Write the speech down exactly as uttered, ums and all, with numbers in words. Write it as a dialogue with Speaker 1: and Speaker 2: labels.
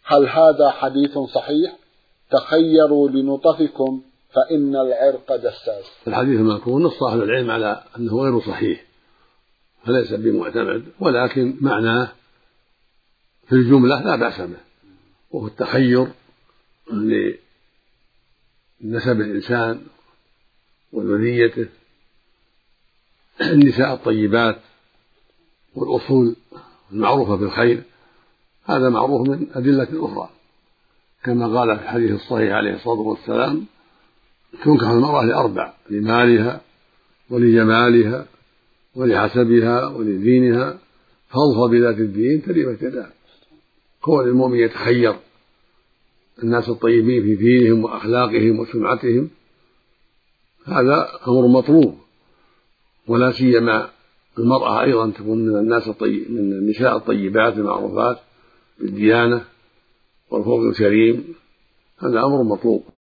Speaker 1: هل هذا حديث صحيح؟ تخيروا لنطفكم فإن العرق دساس.
Speaker 2: الحديث المذكور نص أهل العلم على أنه غير صحيح فليس بمعتمد، ولكن معناه في الجملة لا بأس به، وهو التخير لنسب الإنسان وذريته النساء الطيبات والأصول المعروفة بالخير، هذا معروف من أدلة أخرى، كما قال في الحديث الصحيح عليه الصلاة والسلام: تنكح المرأة لأربع: لمالها ولجمالها ولحسبها ولدينها، فاظفر بذات الدين تربت يداها. كون المؤمن يتخير الناس الطيبين في دينهم وأخلاقهم وسمعتهم هذا أمر مطلوب، ولا سيما المرأة أيضا تكون من الناس الطيب من النساء الطيبات المعروفات بالديانة والخلق الكريم، هذا أمر مطلوب.